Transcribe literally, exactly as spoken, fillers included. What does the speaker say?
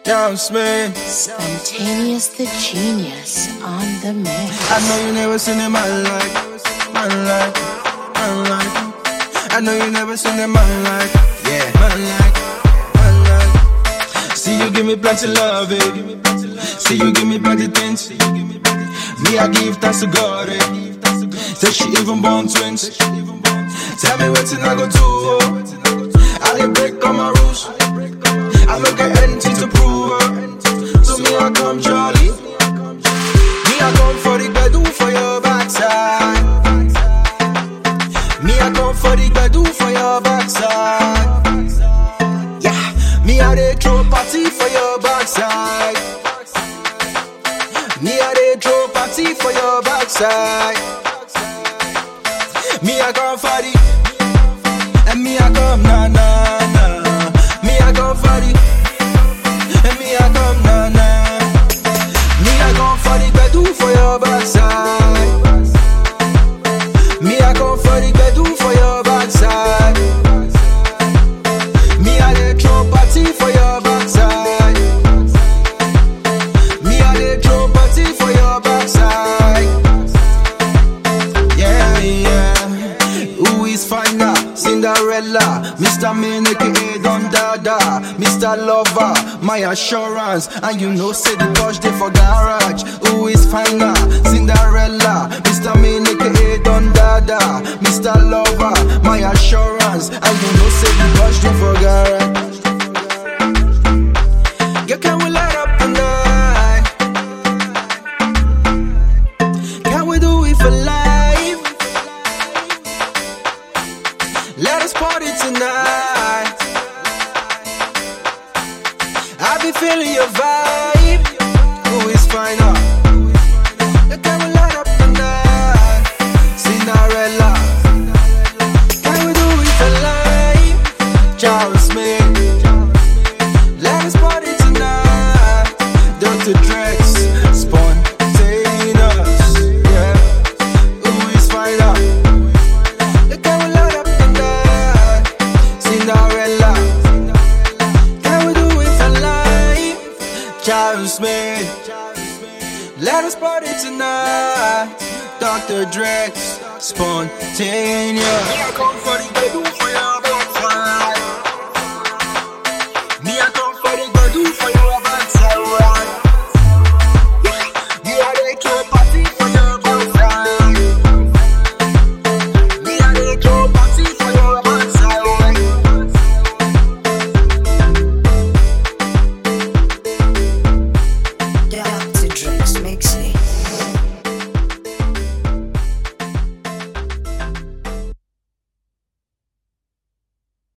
Young Smith, Spontaneous the genius on the mix. I know you never seen a man like, man like, man like. I know you never seen a man like, yeah, man like, man like. See you give me plenty love, eh? See you give me plenty things. Me I give thanks to God, eh? Say she even born twins. Tell me what I go do. I didn't break all my rules. I don't get anything to prove. So me I come jolly. Me I come for the bedu for your backside. Me I come for the bedu for your backside. Yeah, me I dey throw party for your backside. Me I dey throw party for your backside. Me I come for the, and me I come na na na. Me I come for the, and me I come na na. Me I come for the bedu for your backside. Me I come for the bedu for your backside. Me I dey throw party for your backside. Me I dey throw party for your backside. Yeah, yeah. Who is finer? Cinderella, Mister Man aka Don Dada, Mister Lover, my assurance. And you know say the touch they for garage. Who is finer? Cinderella, Mister Man aka Don Dada, Mister Lover, my assurance. And you know say the touch they for garage. Girl, can we light up the night? Can we do it for life? Let us party tonight. I be feeling your vibe. Who is finer? Can we light up the night? Cinderella. Can we do it for life? Charles Smith. Let us party tonight. Doctor Drex, spontaneous. Yeah. Who is finer? Can we light up the night? Cinderella. Can we do it for life? Charles Smith. Let us party tonight. Doctor Drex, spontaneous. Me I come for the bedu for your